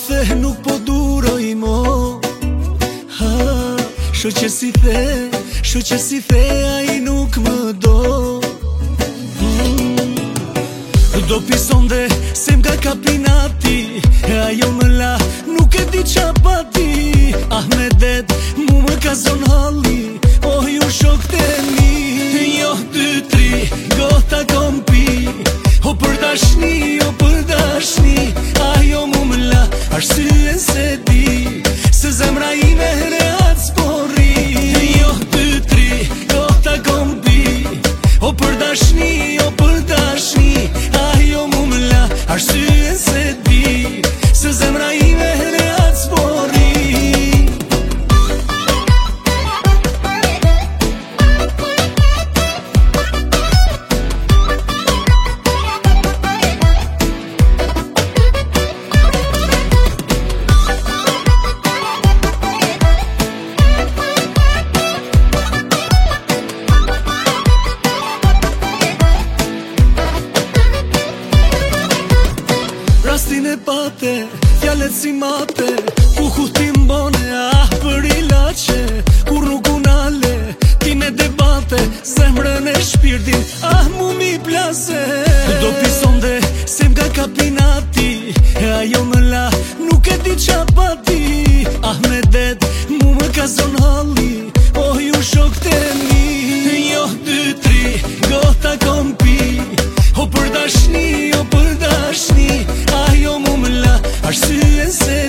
the nuk po duroj mo. Sho që si the a I nuk më do. Do pison dhe se m'ka kapinati, e ajo më la nuk e di qa pati. Ahmedet mu më ka zon halli, oh ju shok të mi. Jo 2-3 gota kom pi, o për dashni, ajo mu më la arsye se di, se zemra ime rehat s'porri. Jo 2-3 gota kom pi, o për dashni, ajo mu më la arsye se di, se zemra ime rehat s'porri. Rastin e pate, fjallet si mate, ku ti mbone, për ilache. Kur nuk unale, ti me debate, zemrën e shpirtin, mu mi plase. Do pison dhe se m'ka kapinati, e ajo më la nuk e di qa pati. Ahmedet mu më ka zon halli, oh ju shok të mi. Jo 2-3 gota kom pi, o për dashni, ajo mu më la arsye se